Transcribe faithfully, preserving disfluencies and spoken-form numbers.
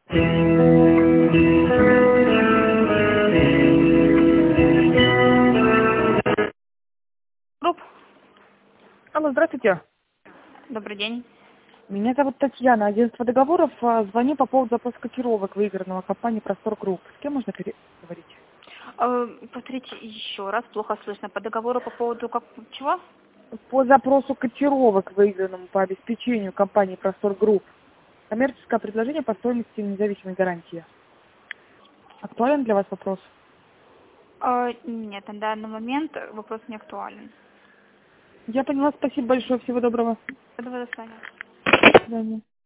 Групп. Алло, здравствуйте. Добрый день. Меня зовут Татьяна, агентство договоров. А, Звоню по поводу запроса котировок выигранного компании «Простор Групп». С кем можно переговорить? Э, повторите еще раз, плохо слышно. По договору по поводу как чего? По запросу котировок выигранному по обеспечению компании «Простор Групп». Коммерческое предложение по стоимости независимой гарантии. Актуален для вас вопрос? Э, нет, на данный момент вопрос не актуален. Я поняла, спасибо большое, всего доброго. До свидания. До свидания.